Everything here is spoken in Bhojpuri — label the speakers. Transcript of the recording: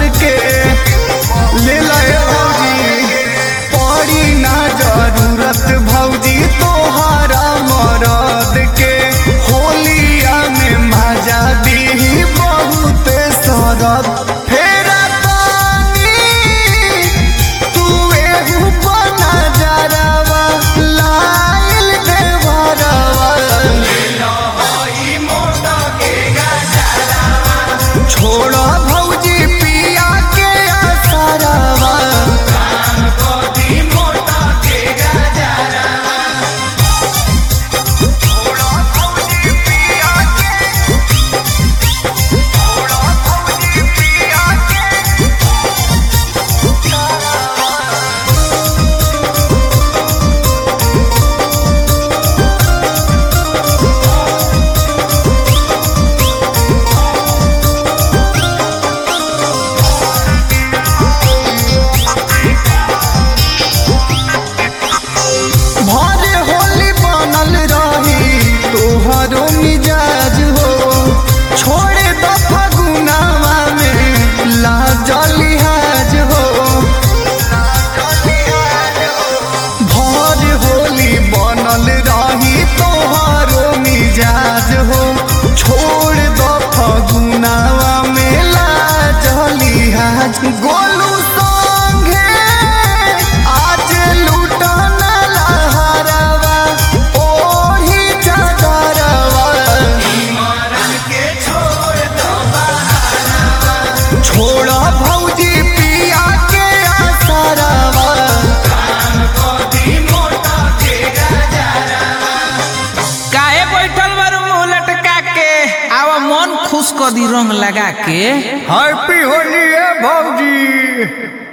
Speaker 1: के ले लाए भौजी, पड़ी ना जरूरत भौजी तोहारा मरद के। होलिया में मजा दी बहुत शरद, फेरा पानी तू एहू बना जरावा लाइल देवरवा। छोड़ा भौजी पिया के असरवा, भरे होली बनल रही तोहरो मिजाज हो। छोड़े द फगुनावा में लाज लिहाज हो। भरे होली बनल रही तोहरो मिजाज हो। छोड़ द फगुनावा में लाज लिहाज। गोलू संगे आज लूटन लहरवा, ओही चादरवा। छोड़ा भौजी पिया के असरवा,
Speaker 2: काहे बैठल बारू मुंह लटका के, आवा मन खुश कर दी रंग लगा के।
Speaker 1: हैप्पी होली है भौजी।